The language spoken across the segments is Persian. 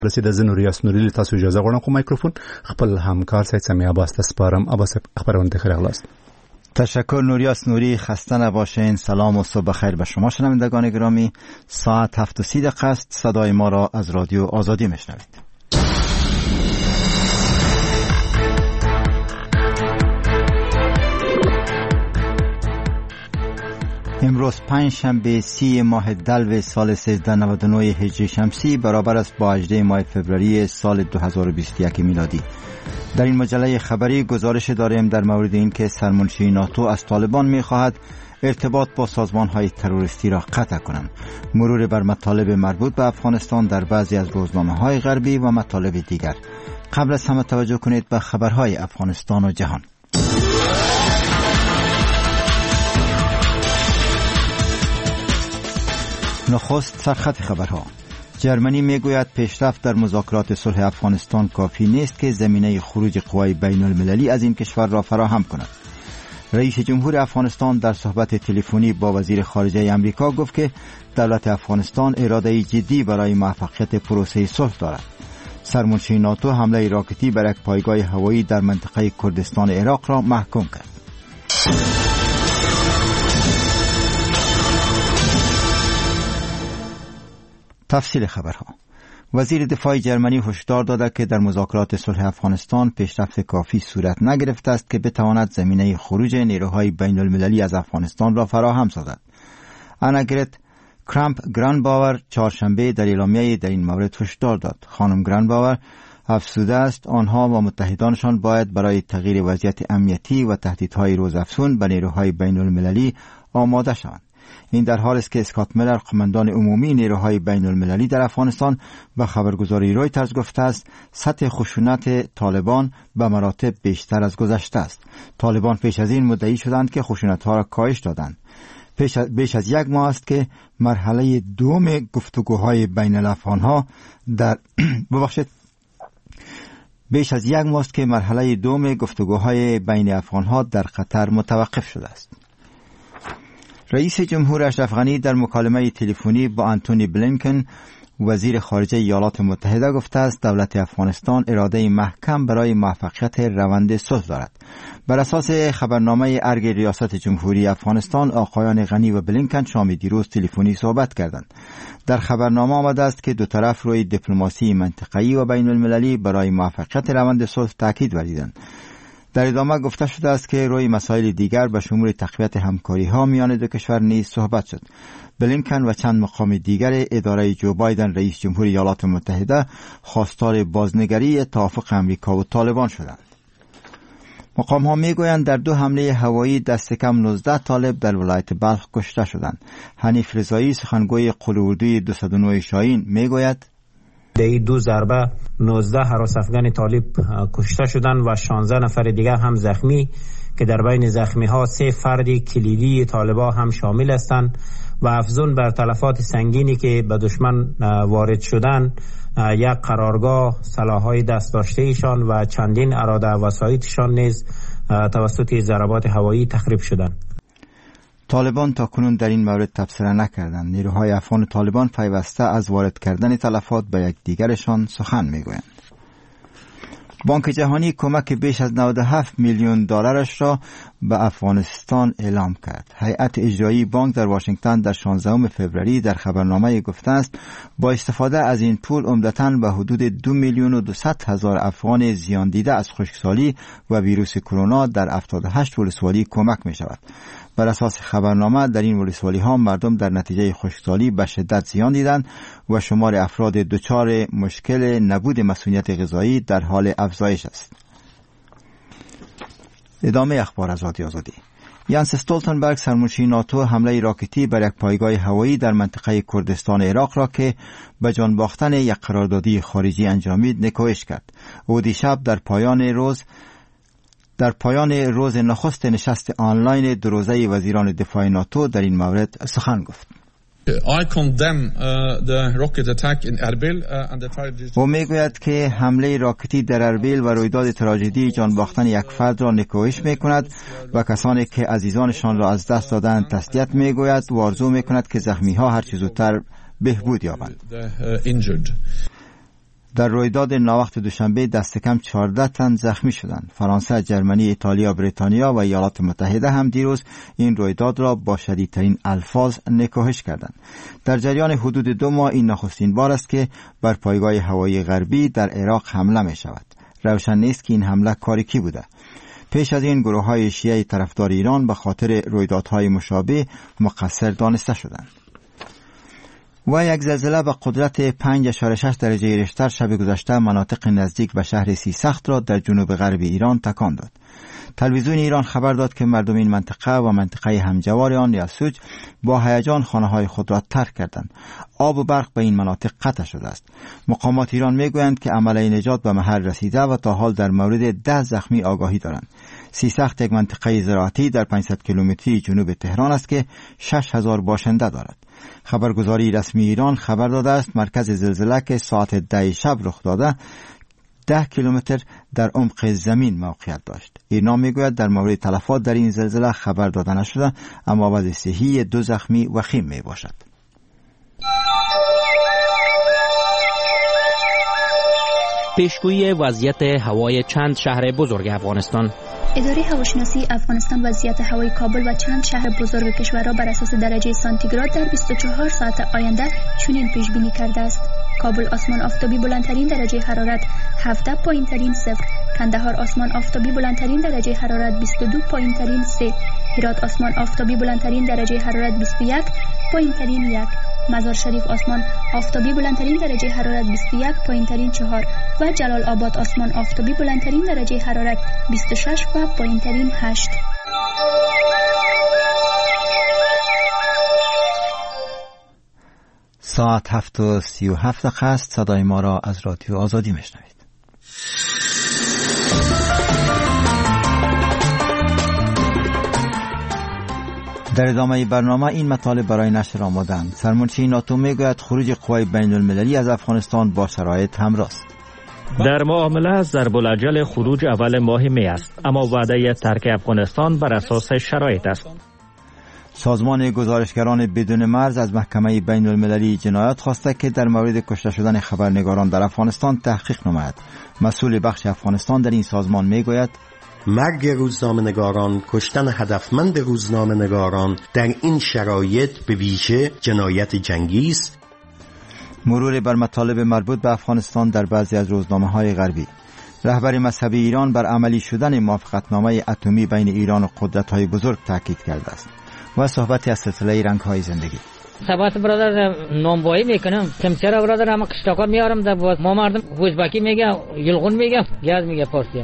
رسید زه نوریاس نوری تاسو اجازه غواړم خو میکروفون خپل همکار سید سمیع عباس ته سپارم. عباس خبرونه خیر اخلاص. تشکر نوریاس نوری، خسته نباشین. سلام و صبح بخیر به شما شنوندگان گرامی. ساعت 7:30 است. صدای ما را از رادیو آزادی میشنوید. امروز پنجشنبه 30 ماه دلو سال 1399 هجری شمسی برابر است با 18 ماه فوریه سال 2021 میلادی. در این مجله خبری گزارش داریم در مورد اینکه سرمنشی ناتو از طالبان می‌خواهد ارتباط با سازمان‌های تروریستی را قطع کنند. مرور بر مطالب مربوط به افغانستان در بعضی از روزنامه‌های غربی و مطالب دیگر. قبل از همه توجه کنید به خبرهای افغانستان و جهان. نخست سرخط خبرها. جرمنی میگوید پیشرفت در مذاکرات صلح افغانستان کافی نیست که زمینه خروج قوای بین المللی از این کشور را فراهم کند. رئیس جمهور افغانستان در صحبت تلفنی با وزیر خارجه امریکا گفت که دولت افغانستان اراده جدی برای موفقیت پروسه صلح دارد. سرمنشی ناتو حمله راکتی بر یک پایگاه هوایی در منطقه کردستان عراق را محکوم کرد. تفصیل خبرها. وزیر دفاع جرمنی هشدار داده که در مذاکرات صلح افغانستان پیشرفت کافی صورت نگرفته است که بتواند زمینه خروج نیروهای بین المللی از افغانستان را فراهم سازد. آناگرت کرامپ گرانباور چهارشنبه در اعلامیه در این مورد هشدار داد. خانم گرانباور افزوده است آنها و متحدانشان باید برای تغییر وضعیت امنیتی و تهدیدهای روزافزون به نیروهای بین المللی آماده شوند. این در حالی است که اسکات میلر قماندان عمومی نیروهای بین المللی در افغانستان به خبرگزاری رویترز گفته است سطح خشونت طالبان به مراتب بیشتر از گذشته است. طالبان پیش از این مدعی شدند که خشونت‌ها را کاهش دادند. بیش از یک ماه است که مرحله دوم گفتگوهای بین الافغان‌ها در بیش از یک ماه است که مرحله دوم گفتگوهای بین افغان‌ها در قطر متوقف شده است. رئیس جمهور اشرف غنی در مکالمه تلفنی با آنتونی بلینکن وزیر خارجه ایالات متحده گفته است دولت افغانستان اراده محکم برای موفقیت روند صلح دارد. بر اساس خبرنامه ارگ ریاست جمهوری افغانستان آقایان غنی و بلینکن شام دیروز تلفنی صحبت کردند. در خبرنامه آمده است که دو طرف روی دیپلماسی منطقه‌ای و بین المللی برای موفقیت روند صلح تاکید ورزیدند. در ادامه گفته شده است که روی مسائل دیگر به شمول تقویت همکاری‌ها میان دو کشور نیز صحبت شد. بلینکن و چند مقام دیگر اداره جو بایدن رئیس جمهور ایالات متحده خواستار بازنگری توافق امریکا و طالبان شدند. مقام‌ها میگویند در دو حمله هوایی دست کم 19 طالب در ولایت بلخ کشته شدند. حنیف رضایی سخنگوی قوه اردوی 209 شاهین میگوید در این دو ضربه 19 هراس افغان طالب کشته شدند و 16 نفر دیگر هم زخمی که در بین زخمی ها 3 فرد کلیدی طالبان هم شامل هستند و افزون بر تلفات سنگینی که به دشمن وارد شدند یک قرارگاه، سلاح‌های دست داشته ایشان و چندین اراده وسایطشان نیز توسط ضربات هوایی تخریب شدند. طالبان تا کنون در این مورد تبصره نکردند. نیروهای افغان طالبان پیوسته از وارد کردن تلفات به یکدیگرشان سخن میگویند. بانک جهانی کمک بیش از 97 میلیون دلارش را به افغانستان اعلام کرد. هیئت اجرایی بانک در واشنگتن در 16 فوریه در خبرنامه گفته است با استفاده از این پول عمدتاً به حدود 2,200,000 افغان زیان دیده از خشکسالی و ویروس کرونا در 78 ولسوالی کمک می شود. بر اساس خبرنامه در این ولسوالی ها مردم در نتیجه خشکسالی به شدت زیان دیدند و شمار افراد دچار مشکل نبود مسئولیت غذایی در حال افزایش است. ادامه اخبار از رادیو آزادی. یانس استولتنبرگ سرمنشی ناتو حمله راکتی بر یک پایگاه هوایی در منطقه کردستان عراق را که به جان باختن یک قراردادی خارجی انجامید نکوهش کرد. او دیشب در پایان روز نخست نشست آنلاین دو روزه وزیران دفاع ناتو در این مورد سخن گفت. او میگوید که حمله راکتی در اربیل و رویداد تراژدی جان باختن یک فرد را نکوهش میکند و کسانی که عزیزانشان را از دست دادند تسلیت میگوید و آرزو میکند که زخمی ها هر چه زودتر بهبود یابند. در رویداد ناوقت دوشنبه دست کم 14 تن زخمی شدند. فرانسه، ژرمنی، ایتالیا، بریتانیا و ایالات متحده هم دیروز این رویداد را با شدیدترین الفاظ نکوهش کردند. در جریان حدود 2 ماه این نخستین بار است که بر پایگاه هوایی غربی در عراق حمله می شود. روشن نیست که این حمله کار کی بوده. پیش از این گروه‌های شیعه طرفدار ایران به خاطر رویدادهای مشابه مقصر دانسته شدند. و یک زلزله به قدرت 5.6 درجه ریشتر شب گذشته مناطق نزدیک به شهر سیسخت را در جنوب غرب ایران تکان داد. تلویزیون ایران خبر داد که مردم این منطقه و منطقه همجوار آن یلسوج با هیجان خانه‌های خود را ترک کردند. آب و برق به این مناطق قطع شده است. مقامات ایران میگویند که عملیه نجات به محل رسیده و تا حال در مورد 10 زخمی آگاهی دارند. سیسخت یک منطقه زراعتی در 500 کیلومتری جنوب تهران است که 6000 باشنده دارد. خبرگزاری رسمی ایران خبر داده است مرکز زلزله که ساعت 10 شب رخ داده 10 کیلومتر در عمق زمین موقعیت داشت. ایرنا میگوید در مورد تلفات در این زلزله خبر داده نشده، اما وضع صحی 2 زخمی وخیم می باشد. پیشگویی وضعیت هوای چند شهر بزرگ افغانستان. اداره هواشناسی افغانستان وضعیت هوای کابل و چند شهر بزرگ کشور را بر اساس درجه سانتیگراد در 24 ساعت آینده چنین پیش بینی کرده است: کابل آسمان آفتابی بلندترین درجه حرارت 17، پایینترین 0. کندهار آسمان آفتابی بلندترین درجه حرارت 22، پایینترین 3. هرات آسمان آفتابی بلندترین درجه حرارت 21، پایینترین 1. مزار شریف آسمان آفتابی بلندترین درجه حرارت 21، پایینترین 4 و جلال آباد آسمان آفتابی بلندترین درجه حرارت 26 و پایینترین 8. ساعت 7:37 است. صدای ما را از رادیو آزادی میشنوید. در ادامه برنامه این مطالب برای نشر آماده‌اند. سرمنشی ناتو میگوید خروج قوای بین المللی از افغانستان با شرایط همراه است. در معامله ضرب الاجل خروج اول ماه می است، اما وعده ترک افغانستان بر اساس شرایط است. سازمان گزارشگران بدون مرز از محکمه بین المللی جنایات خواسته که در مورد کشته شدن خبرنگاران در افغانستان تحقیق نماید. مسئول بخش افغانستان در این سازمان میگوید مرگ روزنامه‌نگاران، کشتن هدفمند روزنامه‌نگاران در این شرایط به ویژه جنایت جنگی است. مرور بر مطالب مربوط به افغانستان در بعضی از روزنامه‌های غربی. رهبر مذهبی ایران بر عملی شدن موافقتنامه اتمی بین ایران و قدرت‌های بزرگ تاکید کرده است. و صحبتی از سلسله رنگ‌های زندگی. ثبات برادر نامبایی میکنم، تمچرا برادر هم قشتاقا میارم در باز ما مردم وزبکی میگه، یلغون میگه، گاز میگه پارسی.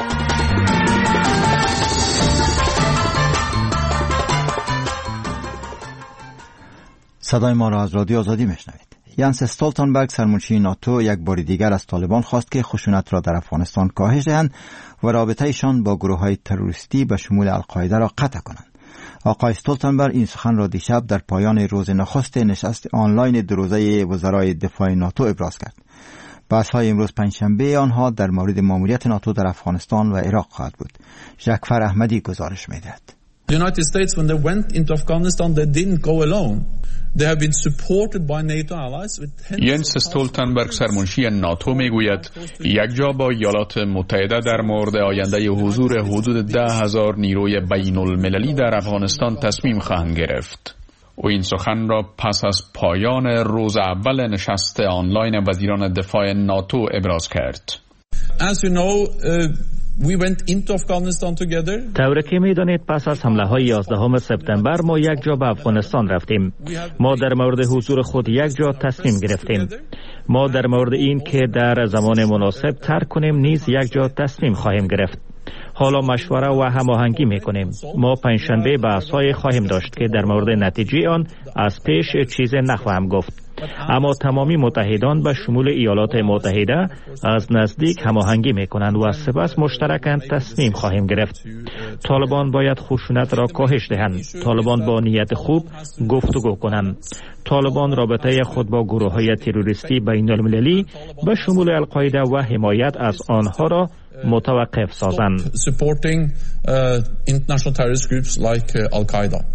صدای ما را از رادیو آزادی میشنوید. یانس استولتنبرگ سرمنشی ناتو یک بار دیگر از طالبان خواست که خشونت را در افغانستان کاهش دهند و رابطه‌شان با گروه‌های تروریستی به شمول القاعده را قطع کنند. آقای استولتنبرگ این سخن را دیشب در پایان روز نخست نشست آنلاین دو روزه وزرای دفاع ناتو ابراز کرد. بحث‌های امروز پنجشنبه آنها در مورد ماموریت ناتو در افغانستان و عراق خواهد بود. ژاکفر احمدی گزارش می‌دهد. The United States, when they went into Afghanistan, they didn't go alone. They have been supported by NATO allies with ینس استولتنبرگ سرمنشی ناتو میگوید یک جا با ایالات متحده در مورد آینده حضور حدود 10,000 نیروی بین المللی در افغانستان تصمیم خواهند گرفت. او این سخن را پس از پایان روز اول نشست آنلاین وزیران دفاع ناتو ابراز کرد. As you know, we went into Afghanistan together. طوری که می‌دانید پس از حمله‌های 11 سپتامبر ما یک جا به افغانستان رفتیم. ما در مورد حضور خود یک جا تصمیم گرفتیم. ما در مورد این که در زمان مناسب ترک کنیم نیز یک جا تصمیم خواهیم گرفت. حالا مشوره و هماهنگی می‌کنیم. ما پنجشنبه بحث‌های خواهیم داشت که در مورد نتیجه آن از پیش چیز نخواهم گفت. اما تمامی متحدان به شمول ایالات متحده از نزدیک هماهنگی میکنند و سپس مشترکاً تصمیم خواهیم گرفت. طالبان باید خشونت را کاهش دهند. طالبان با نیت خوب گفتگو کنند. طالبان رابطه خود با گروه‌های تروریستی بین المللی به شمول القاعده و حمایت از آنها را متوقف سازند.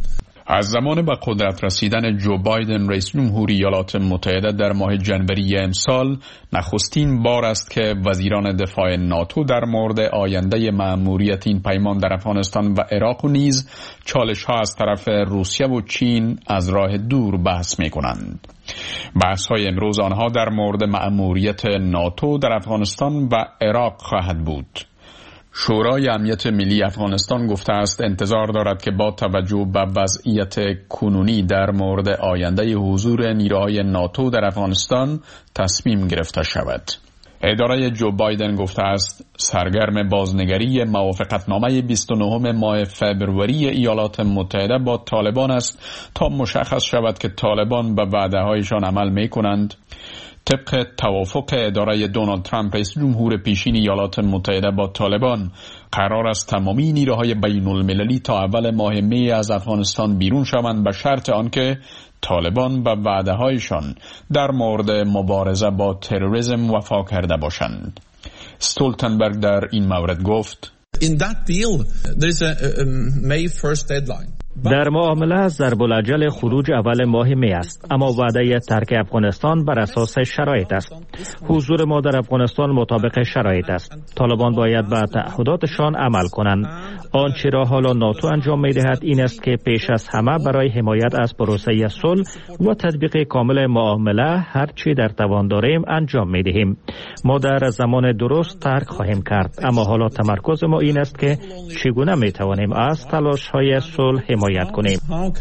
از زمان به قدرت رسیدن جو بایدن رئیس جمهوری ایالات متحده در ماه جنوری امسال نخستین بار است که وزیران دفاع ناتو در مورد آینده مأموریت این پیمان در افغانستان و عراق و نیز چالش‌ها از طرف روسیه و چین از راه دور بحث می‌کنند. بحث‌های امروز آنها در مورد مأموریت ناتو در افغانستان و عراق خواهد بود. شورای امنیت ملی افغانستان گفته است انتظار دارد که با توجه به وضعیت کنونی در مورد آینده حضور نیروهای ناتو در افغانستان تصمیم گرفته شود. اداره جو بایدن گفته است سرگرم بازنگری موافقتنامه 29 ماه فبروری ایالات متحده با طالبان است تا مشخص شود که طالبان به وعده‌هایشان عمل می‌کنند. طبق توافق اداره دونالد ترامپ رئیس جمهور پیشین ایالات متحده با طالبان قرار است تمامی نیروهای بین المللی تا اول ماه می از افغانستان بیرون شوند به شرط آنکه طالبان به وعده‌هایشان در مورد مبارزه با تروریسم وفا کرده باشند. استولتنبرگ در این مورد گفت In that deal there is a May 1st deadline. در معامله ضرب الاجل خروج اول ماه می است، اما وعده ترک افغانستان بر اساس شرایط است. حضور ما در افغانستان مطابق شرایط است. طالبان باید به تعهداتشان عمل کنند. آنچه را حالا ناتو انجام می دهد این است که پیش از همه برای حمایت از پروسه صلح و تطبیق کامل معامله هر چی در توان داریم انجام می دهیم. ما در زمان درست ترک خواهیم کرد، اما حالا تمرکز ما این است که چگونه می توانیم از تلاش های صلح حمایت کنیم.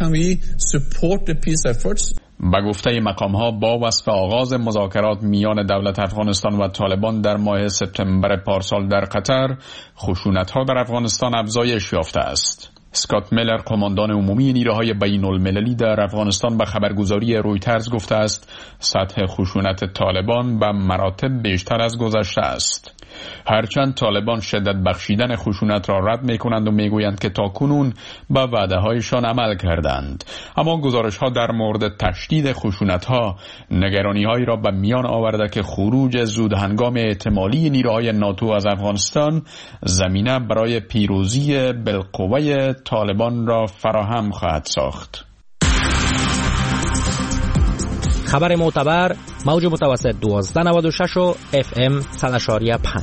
به گفته مقام‌ها با وصف آغاز مذاکرات میان دولت افغانستان و طالبان در ماه سپتامبر پارسال در قطر، خشونت‌ها در افغانستان افزایش یافته است. اسکات میلر قماندان عمومی نیروهای بین المللی در افغانستان به خبرگزاری رویترز گفته است سطح خشونت طالبان به مراتب بیشتر از گذشته است. هرچند طالبان شدت بخشیدن خشونت را رد می کنند و می گویند که تاکنون به وعده هایشان عمل کردند، اما گزارش ها در مورد تشدید خشونت ها نگرانی هایی را به میان آورده که خروج زود هنگام احتمالی نیروهای ناتو از افغانستان زمینه برای پیروزی بالقوه طالبان را فراهم خواهد ساخت. خبر معتبر موج متوسط 1296 و FM 100.5.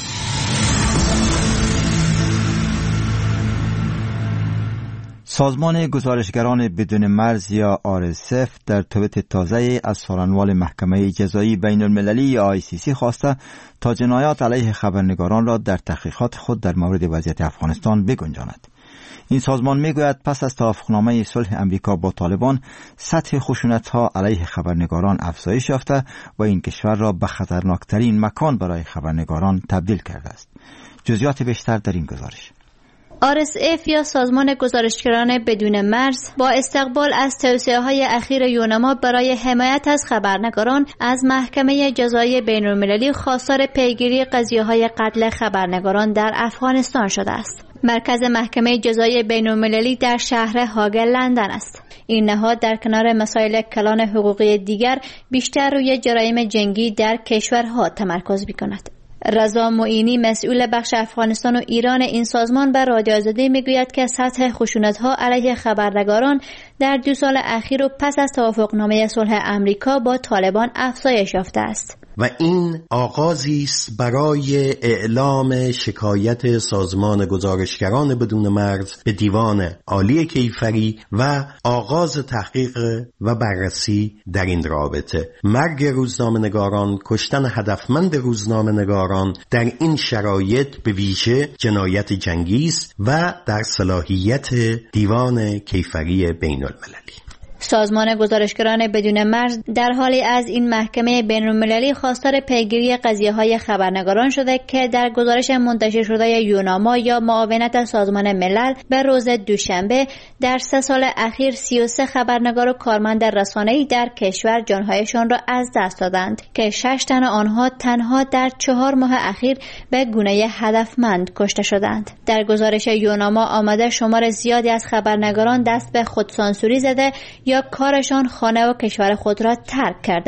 سازمان گزارشگران بدون مرز یا RSF در توییت تازه از سخنران محکمه جزایی بین المللی یا ICC خواسته تا جنایات علیه خبرنگاران را در تحقیقات خود در مورد وضعیت افغانستان بگنجاند. این سازمان میگوید پس از توافقنامه صلح امریکا با طالبان سطح خشونت‌ها علیه خبرنگاران افزایش یافته و این کشور را به خطرناکترین مکان برای خبرنگاران تبدیل کرده است. جزئیات بیشتر در این گزارش. RSF یا سازمان گزارشگران بدون مرز با استقبال از توصیه‌های اخیر یونما برای حمایت از خبرنگاران از محکمه جزایی بین‌المللی خواستار پیگیری قضیه‌های قتل خبرنگاران در افغانستان شده است. مرکز محکمه جزایی بین‌المللی در شهر هاگ لندن است. این نهاد در کنار مسائل کلان حقوقی دیگر بیشتر روی جرایم جنگی در کشورها تمرکز می‌کند. رضا معینی مسئول بخش افغانستان و ایران این سازمان به رادیو آزادی میگوید که سطح خشونت‌ها علیه خبرنگاران در 2 سال اخیر و پس از توافقنامه صلح امریکا با طالبان افزایش یافته است. و این آغازی است برای اعلام شکایت سازمان گزارشگران بدون مرز به دیوان عالی کیفری و آغاز تحقیق و بررسی در این رابطه. مرگ روزنامه‌نگاران، کشتن هدفمند روزنامه‌نگاران در این شرایط به ویژه جنایت جنگی است و در صلاحیت دیوان کیفری بین المللی. سازمان گزارشگران بدون مرز در حالی از این محکمه بین‌المللی خواستار پیگیری قضیه‌های خبرنگاران شده که در گزارش منتشر شده یوناما یا معاونت سازمان ملل به روز دوشنبه در 3 سال اخیر 33 خبرنگار و کارمند رسانه‌ای در کشور جانهایشان را از دست دادند که 6 تن آنها تنها در 4 ماه اخیر به گونه هدفمند کشته شدند. در گزارش یوناما آمده شمار زیادی از خبرنگاران دست به خودسانسوری زده یا کارشان خانه و کشور خود را ترک کردند.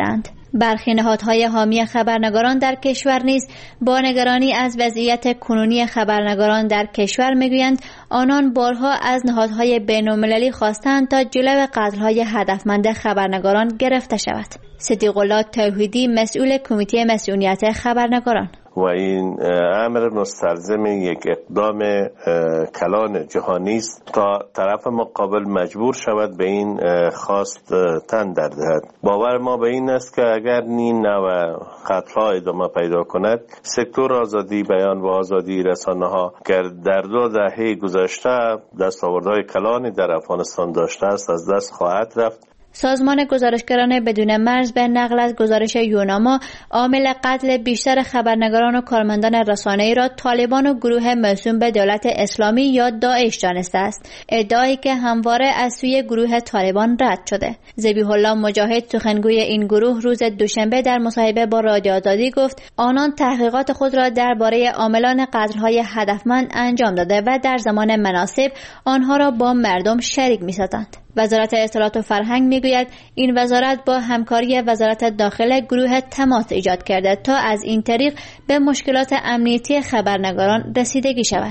برخی نهادهای حامی خبرنگاران در کشور نیز با نگرانی از وضعیت کنونی خبرنگاران در کشور میگویند آنان بارها از نهادهای بین‌المللی خواستند تا جلو قتل‌های هدفمند خبرنگاران گرفته شود. صدیق الله توحیدی مسئول کمیته مسئولیت خبرنگاران: و این امر مستلزم یک اقدام کلان جهانی است تا طرف مقابل مجبور شود به این خواست تن در دهد. باور ما به این است که اگر این نوع قتل‌ها ادامه پیدا کند، سکتور آزادی بیان و آزادی رسانه‌ها که در 2 دهه گذشته دستاوردهای کلانی در افغانستان داشته است از دست خواهد رفت. سازمان گزارشگران بدون مرز به نقل از گزارش یوناما عامل قتل بیشتر خبرنگاران و کارمندان رسانه‌ای را طالبان و گروه موسوم به دولت اسلامی یا داعش دانسته است، ادعایی که همواره از سوی گروه طالبان رد شده. ذبیح الله مجاهد سخنگوی این گروه روز دوشنبه در مصاحبه با رادیو آزادی گفت آنان تحقیقات خود را درباره عاملان قتل‌های هدفمند انجام داده و در زمان مناسب آنها را با مردم شریک می‌سازند. وزارت اطلاعات و فرهنگ میگوید این وزارت با همکاری وزارت داخله گروه تماس ایجاد کرده تا از این طریق به مشکلات امنیتی خبرنگاران رسیدگی شود.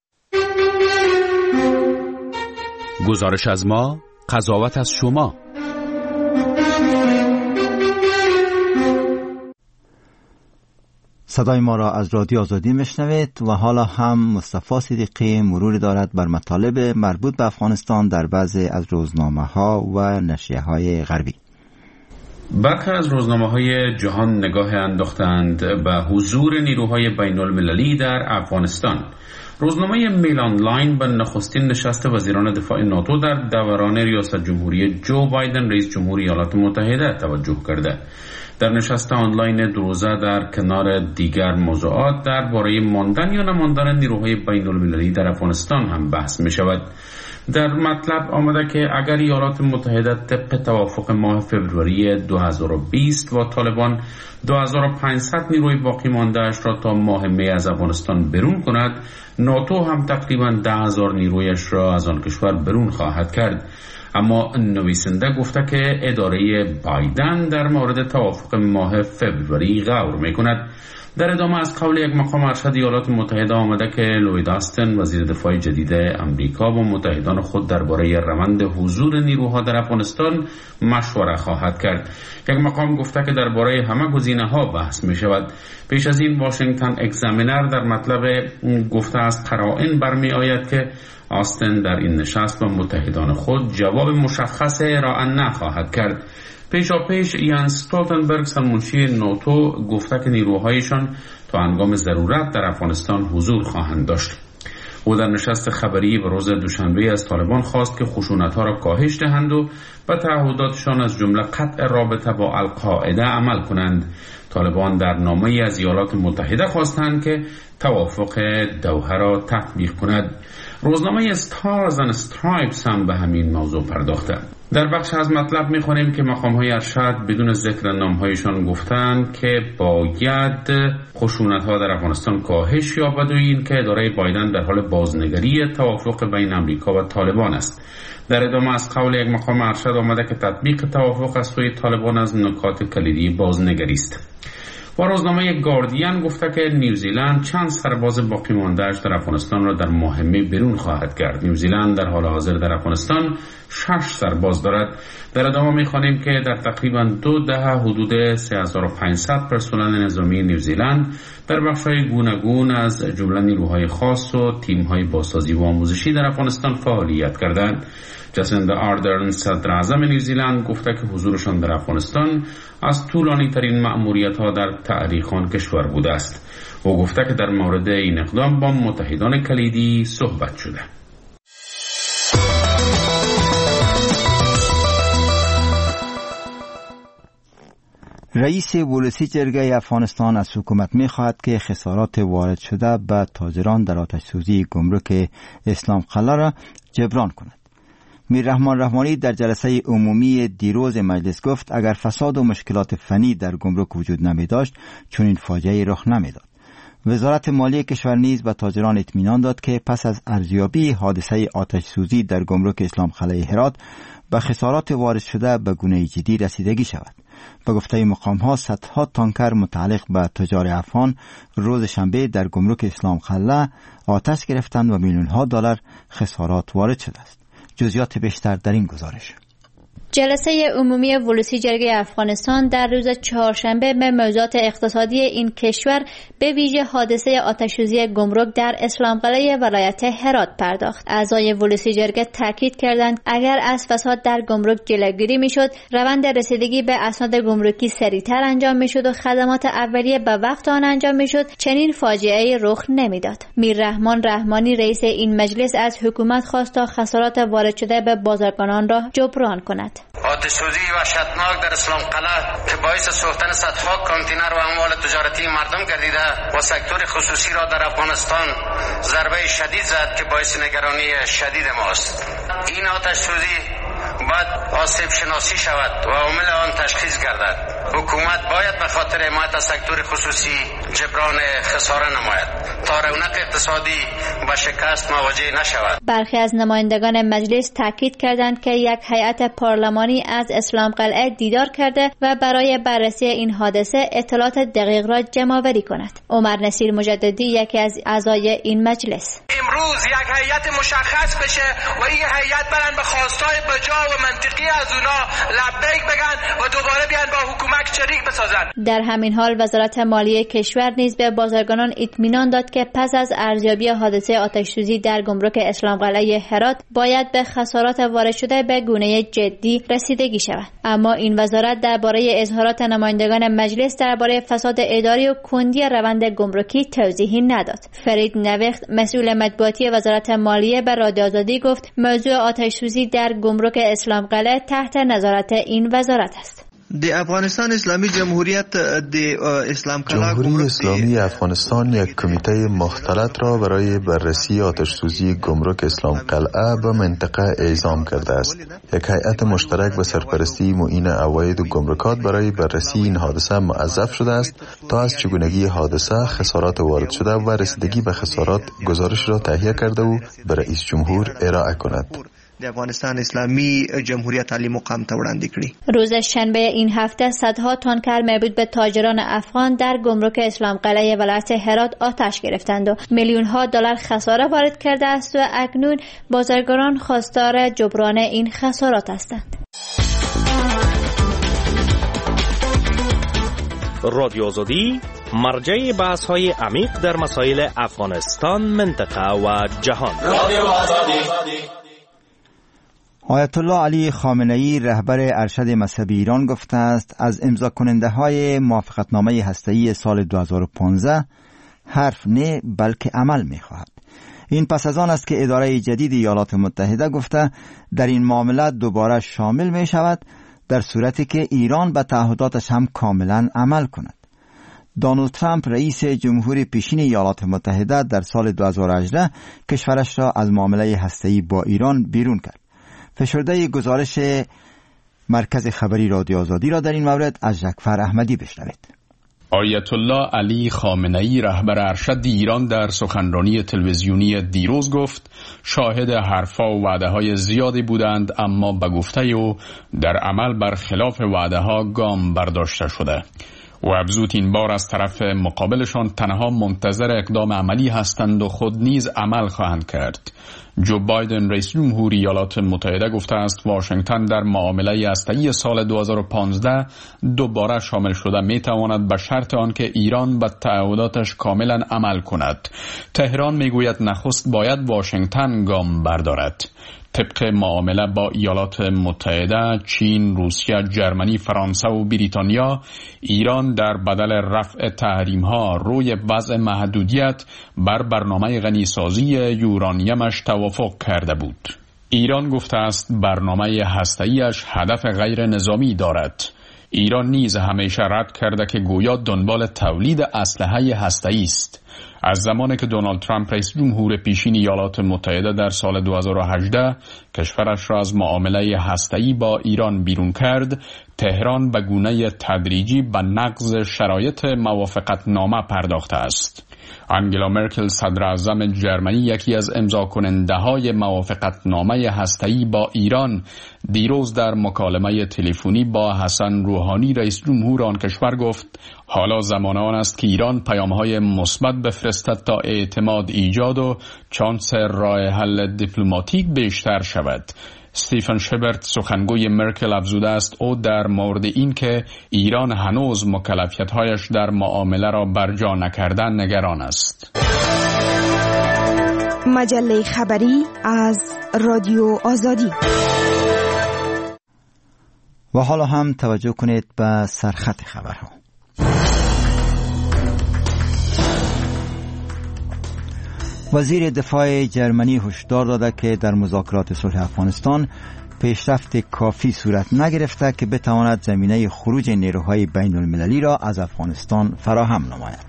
گزارش از ما، قضاوت از شما. صدای ما را از رادیو آزادی میشنوید و حالا هم مصطفی صدیقی مروری دارد بر مطالب مربوط به افغانستان در بعضی از روزنامه‌ها و نشریه‌های غربی. برخی از روزنامه‌های جهان نگاه انداختند به حضور نیروهای بین‌المللی در افغانستان. روزنامه میل آنلاین به نخستین نشست وزیران دفاع ناتو در دوران ریاست جمهوری جو بایدن رئیس جمهوری ایالات متحده توجه کرده. در نشست آنلاین 2 روزه در کنار دیگر موضوعات درباره ماندن یا نماندن نیروهای بین‌المللی در افغانستان هم بحث می شود. در مطلب آمده که اگر ایالات متحده طبق توافق ماه فوریه 2020 با طالبان 2500 نیروی باقی مانده اش را تا ماه می از افغانستان برون کند، ناتو هم تقریبا 10,000 نیرویش را از آن کشور برون خواهد کرد. اما نویسنده گفته که اداره بایدن در مورد توافق ماه فوریه غور می کند. در ادامه از قول یک مقام ارشد ایالات متحده آمده که لوید آستن وزیر دفاع جدید امریکا با متحدان خود درباره روند حضور نیروها در افغانستان مشوره خواهد کرد. یک مقام گفته که درباره همه گزینه‌ها بحث می شود. پیش از این واشنگتن اگزامینر در مطلب گفته است قرائن برمی آید که آستن در این نشست با متحدان خود جواب مشخص ارائه نخواهد کرد. پیشاپیش یان استولتنبرگ سرمنشی ناتو گفته که نیروهایشان تا هنگام ضرورت در افغانستان حضور خواهند داشت. او در نشست خبری به روز دوشنبه از طالبان خواست که خشونت‌ها را کاهش دهند و به تعهداتشان از جمله قطع رابطه با القاعده عمل کنند. طالبان در نامه‌ای از ایالات متحده خواستند که توافق دوحه را تطبیق کند. روزنامه استارز اند استرایپس هم به همین موضوع پرداخته. در بخش از مطلب می‌خوانیم که مقام‌های ارشد بدون ذکر نام‌هایشان گفتند که باید خشونت‌ها در افغانستان کاهش یابد و این که اداره بایدن در حال بازنگری توافق بین امریکا و طالبان است. در ادامه از قول یک مقام ارشد آمده که تطبیق توافق از سوی طالبان از نکات کلیدی بازنگری است. و روزنامه گاردین گفته که نیوزیلند چند سرباز باقی مانده‌اش در افغانستان را در ماه می برون خواهد کرد. نیوزیلند در حال حاضر در افغانستان 6 سرباز دارد. در ادامه می‌خوانیم که در تقریباً 2 دهه حدود 3500 پرسنل نظامی نیوزیلند در بخش‌های گوناگون از جمله نیروهای خاص و تیم‌های بازسازی و آموزشی در افغانستان فعالیت کردند. جاسیندا آردرن صدر اعظم نیوزیلند گفته که حضورشان در افغانستان از طولانی ترین مأموریت‌ها در تاریخ آن کشور بوده است. او گفته که در مورد این اقدام با متحدان کلیدی صحبت شده. رئیس ولسی جرگه افغانستان از حکومت می‌خواهد که خسارات وارد شده به تاجران در آتش‌سوزی گمرک اسلام قلعه را جبران کند. میر رحمان رحمانی در جلسه عمومی دیروز مجلس گفت اگر فساد و مشکلات فنی در گمرک وجود نمی داشت چون این فاجعه رخ نمی داد. وزارت مالی کشور نیز به تاجران اطمینان داد که پس از ارزیابی حادثه آتش سوزی در گمرک اسلام قلعه هرات به خسارات وارد شده به گونه جدی رسیدگی شود. به گفته مقام‌ها صدها تانکر متعلق به تجار افغان روز شنبه در گمرک اسلام قلعه آتش گرفتند و میلیون‌ها دلار خسارات وارد شده است. جزئیات بیشتر در این گزارش. جلسه عمومی ولسی جرگه افغانستان در روز چهارشنبه به موضوعات اقتصادی این کشور به ویژه حادثه آتش‌سوزی گمرک در اسلام قلعه ولایت هرات پرداخت. اعضای ولسی جرگه تاکید کردند اگر از فساد در گمرک جلوگیری میشد، روند رسیدگی به اسناد گمرکی سریعتر انجام میشد و خدمات اولیه به وقت آن انجام میشد، چنین فاجعه‌ای رخ نمیداد. میررحمان رحمانی رئیس این مجلس از حکومت خواست تا خسارات وارد شده به بازرگانان را جبران کند. آتش‌سوزی وحشتناک در اسلام قلعه که باعث سوختن صدها کانتینر و اموال تجارتی مردم گردیده و سکتور خصوصی را در افغانستان ضربه شدید زد که باعث نگرانی شدید ماست. این آتش‌سوزی باید آسیب شناسی شود و عامل آن تشخیص گردد. حکومت باید به خاطر حمایت از سکتور خصوصی جبران خساره نماید تا رونق اقتصادی با شکست مواجه نشود. برخی از نمایندگان مجلس تاکید کردند که یک هیئت پارلمانی از اسلام قلعه دیدار کرده و برای بررسی این حادثه اطلاعات دقیق را جمع‌آوری کند. عمر نصیر مجددی یکی از اعضای این مجلس: امروز یک هیئت مشخص بشه و این هیئت برن به خواستای بجا و منطقی از اونا لبیک بگن و دوباره بیان با حکومت شریک بسازن. در همین حال وزارت مالی کشور نیز به بازرگانان اطمینان داد که پس از ارزیابی حادثه آتش‌سوزی در گمرک اسلام قلعه هرات باید به خسارات وارد شده به گونه جدی رسیدگی شود. اما این وزارت درباره اظهارات نمایندگان مجلس درباره فساد اداری و کندی روند گمرکی توضیحی نداد. فرید نوخت مسئول مطبوعاتی وزارت مالیه به رادیو آزادی گفت موضوع آتش‌سوزی در گمرک اسلام قلعه تحت نظارت این وزارت است. افغانستان اسلامی جمهوری اسلامی افغانستان یک کمیته مختلط را برای بررسی آتش‌سوزی گمرک اسلام قلعه به منطقه اعزام کرده است. یک هیئت مشترک به سرپرستی معین عواید و گمرکات برای بررسی این حادثه موظف شده است تا از چگونگی حادثه، خسارات وارد شده و رسیدگی به خسارات گزارش را تهیه کرده و به رئیس جمهور ارائه کند. د افغانستان اسلامی جمهوریت عالی مقام ته وړاندې کړي. روز شنبه این هفته صدها تانکر مربوط به تاجران افغان در گمرک اسلام قلعه ولایت هرات آتش گرفتند و میلیون‌ها دلار خساره وارد کرده است و اکنون بازرگانان خواستار جبران این خسارات هستند. رادیو آزادی مرجع بحث‌های عمیق در مسائل افغانستان، منطقه و جهان. رادیو آزادی. آیت الله علی خامنه ای رهبر ارشد مذهبی ایران گفته است از امضا کننده های موافقتنامه هسته‌ای سال 2015 حرف نه بلکه عمل می خواهد. این پس از آن است که اداره جدید ایالات متحده گفته در این معامله دوباره شامل می شود در صورتی که ایران به تعهداتش هم کاملا عمل کند. دونالد ترامپ رئیس جمهور پیشین ایالات متحده در سال 2018 کشورش را از معامله هسته‌ای با ایران بیرون کرد. فشرده گزارش مرکز خبری رادیو آزادی را در این مورد از جعفر احمدی بشنوید. آیت الله علی خامنه ای رهبر ارشد ایران در سخنرانی تلویزیونی دیروز گفت شاهد حرفا و وعده‌های زیادی بودند، اما به گفته او در عمل برخلاف وعده‌ها گام برداشته شده. و افزود این بار از طرف مقابلشان تنها منتظر اقدام عملی هستند و خود نیز عمل خواهند کرد. جو بایدن رئیس جمهور ایالات متحده گفته است واشنگتن در معامله هسته‌ای سال 2015 دوباره شامل شده می تواند به شرط آنکه ایران به تعهداتش کاملا عمل کند. تهران می گوید نخست باید واشنگتن گام بردارد. طبق معامله با ایالات متحده، چین، روسیه، جرمنی، فرانسه و بریتانیا، ایران در بدل رفع تحریم‌ها روی وضع محدودیت بر برنامه غنیسازی یورانیمش توافق کرده بود. ایران گفته است برنامه هسته‌ایش هدف غیر نظامی دارد. ایران نیز همیشه رد کرده که گویا دنبال تولید اسلحه هسته‌ای است. از زمانی که دونالد ترامپ رئیس جمهور پیشین ایالات متحده در سال 2018 کشورش را از معامله هسته‌ای با ایران بیرون کرد، تهران به گونه تدریجی به نقض شرایط موافقتنامه پرداخته است. آنگلا مرکل صدر اعظم جرمنی یکی از امضا کننده های موافقتنامه هسته‌ای با ایران دیروز در مکالمه تلفنی با حسن روحانی رئیس جمهور آن کشور گفت حالا زمان آن است که ایران پیام‌های مثبت بفرستد تا اعتماد ایجاد و چانس راه حل دیپلماتیک بیشتر شود. استیفن شبرت سخنگوی مرکل افزوده است او در مورد این که ایران هنوز مکلفیت‌هایش در معامله را برجا نکردن نگران است. مجله خبری از رادیو آزادی. و حالا هم توجه کنید به سرخط خبرها. وزیر دفاع جرمنی هشدار داده که در مذاکرات صلح افغانستان پیشرفت کافی صورت نگرفته که بتواند زمینه خروج نیروهای بین المللی را از افغانستان فراهم نماید.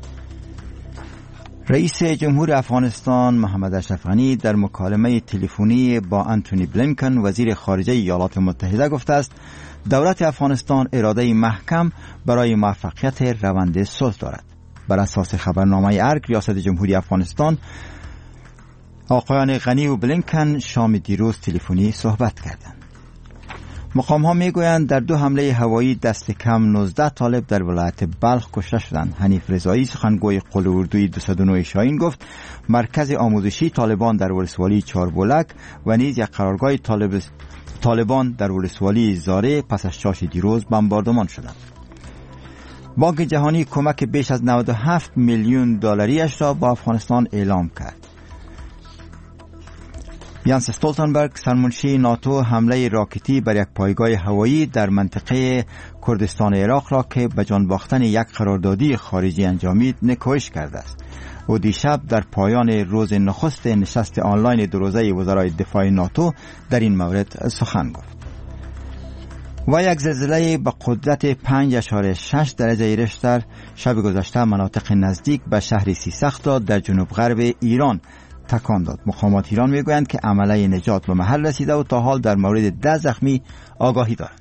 رئیس جمهور افغانستان محمد اشرف غنی در مکالمه تلفنی با آنتونی بلینکن وزیر خارجه ایالات متحده گفته است دولت افغانستان اراده محکم برای موفقیت روند صلح دارد. بر اساس خبرنامه ارگ ریاست جمهوری افغانستان آقایان غنی و بلینکن شام دیروز تلفنی صحبت کردند. مقام ها می گویند در 2 حمله هوایی دست کم 19 طالب در ولایت بلخ کشته شدند. حنیف رضایی سخنگوی قل اردوی 209 شاهین گفت مرکز آموزشی طالبان در ولسوالی چاربولک و نیز یک قرارگاه طالبان در ولسوالی زاره پس از شاش دیروز بمباردمان شدند. بانک جهانی کمک بیش از 97 میلیون دلاری را با افغانستان اعلام کرد. یانس استولتنبرگ سرمنشی ناتو حمله راکتی بر یک پایگاه هوایی در منطقه کردستان عراق را که به جان باختن یک قراردادی خارجی انجامید نکوهش کرده است. او دیشب در پایان روز نخست نشست آنلاین 2 روزه وزرای دفاع ناتو در این مورد سخن گفت. و یک زلزله به قدرت 5.6 درجه ریشتر شب گذشته مناطق نزدیک به شهر سیسخت را در جنوب غرب ایران تکان داد. مقامات ایران میگویند که عمله نجات به محل رسیده و تا حال در مورد 10 زخمی آگاهی دارد.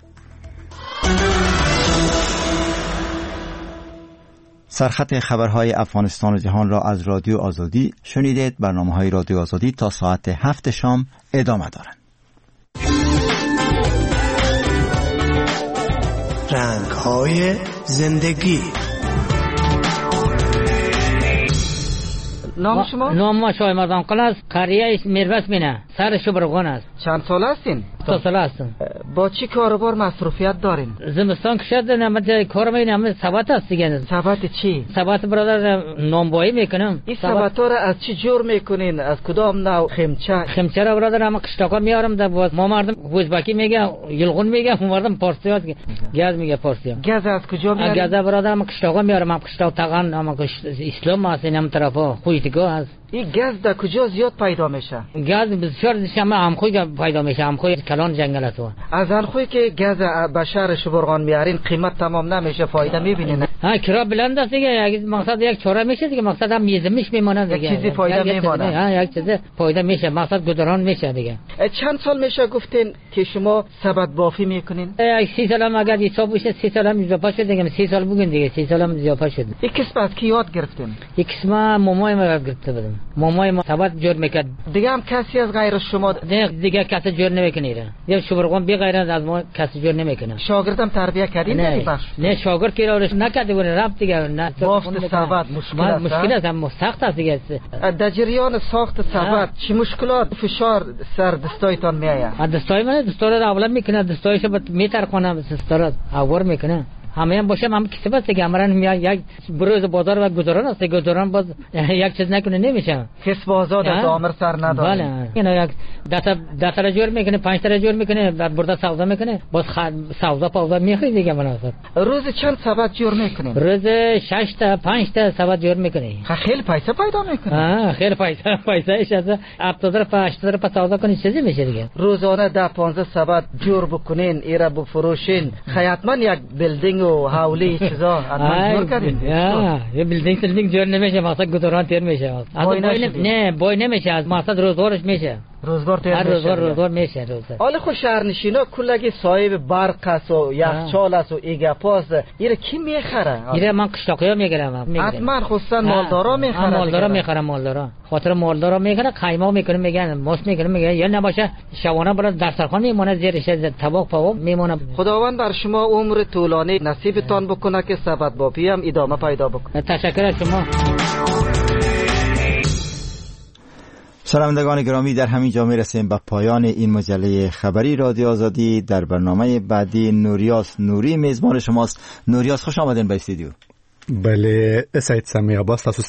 سرخط خبرهای افغانستان و جهان را از رادیو آزادی شنیدید. برنامه‌های رادیو آزادی تا ساعت 7 شام ادامه دارند. رنگ‌های زندگی. نام شما؟ نام ما شاه مردان قل است. قریه میروس بینه. سر شبرغان است. چند سال هستین؟ 2 سال هستم. با چی کاروبار مصروفیت دارین؟ زمستان کشد نمت کار میکنم. ثبات است دیگه. ثبات چی؟ ثبات برادر نانبایی میکنم. این ثبات را از چی جور میکنین؟ از کدام نوع خمچه؟ خمچه را برادر هم قشتاقا میارم در باز. ما مردم ازبکی میگه، یلغون میگه، مردم پارسیات گاز میگه پارسی. گاز از کجا میارین؟ گاز برادر هم قشتاقا میارم. هم قشتاق تقان هم اسلام است این طرفا. خویتگاه است. این گاز در کجا زیاد پیدا میشه؟ گاز بسیار شما هم خوی پیدا میشه. هم خوی کلان جنگل است. از آن خوی که گاز به شهر شبرغان میارین قیمت تمام نمیشه، فایده میبینین؟ ها کرا بلند است دیگه. مقصد یک چوره میشه دیگه. مقصد هم میزمیش میمونه دیگه. یک چیزی فایده میمونه. ها یک چیز فایده میشه. مقصد گذران میشه دیگه. چند سال میشه گفتین که شما سبد بافی میکنین؟ 30 سال هم اگر حساب بشه 30 سال هم اضافه شد دیگه. 30 سال بگین دیگه. 30 سال هم اضافه شد. یک کسب از کی یاد گرفتین؟ یک کسب مامای ما یاد گرفته بودم. مامای ما سبد جور میکرد. دیگه هم کسی از غیر شما دیگه کسی جور نمیکنه. یا شبرغان بی غیر از ما کسی جور نمیکنه. شاگردم تربیت کردین؟ نه شاگرد کی راش نکرده بود. رفت دیگه. نه بافت سبد مشکل است. هم سخت است دیگه. در جریان ساخت سبد چه مشکلات فشار سر دستایتان میآید؟ دستای من دستار را اول میکنه. دستایش بعد میترکونه دستار آور میکنه. همه هم باشه هم کسی بس که امرن میاد یک بروز بازار و گذران است. گذران باز یک چیز نکنه نمیشه. کسب آزاد از آمر سر نداره. بله اینا یک 10 تا جور میکنه، 5 تا جور میکنه، بعد بردا سودا میکنه، باز سودا پودا میخرید دیگه. مناسب روز چند سبد جور میکنین؟ روز 6 تا 5 تا سبد جور میکنه. خیلی پیسه پیدا میکنه. خیلی پیسهش از 70 تا 80 تا سودا کنی چیزی میشه دیگه. روزانه 10-15 سبد جور بکنین، ایرا بفروشین، حتما یک بیلدینگ و حولی چیزا ادوان جور کردین. یه بیلدینگ جور نمیشه. مقصد گذران تیر میشه. نه بای نمیشه. از مقصد روزوارش میشه. روزگار میشه. حالا خود شهرنشینا کلگی صاحب برق است و یخچال است و ایگپاس ایره کی میخره؟ ایره من قشتاقیا میگیرم. حتما خصوصا مالدارا میخرن. مالدارا خاطر مالدارا میگیره، قیمه میکنه، میگن ماست میکنه، میگن یا نباشه شبانه برای دسترخوان میمونه، زیرش طبق پاو میمونه. خداوند بر شما عمر طولانی نصیبتان بکنه که سبد بابی هم ادامه پیدا بکنه. تشکر از شما. شنوندگان گرامی، در همین جا میرسیم به پایان این مجله خبری رادیو آزادی. در برنامه بعدی نوریاس نوری میزبان شماست. نوریاس خوش آمدین به استودیو. بله، سعید سمی عباس، تاسو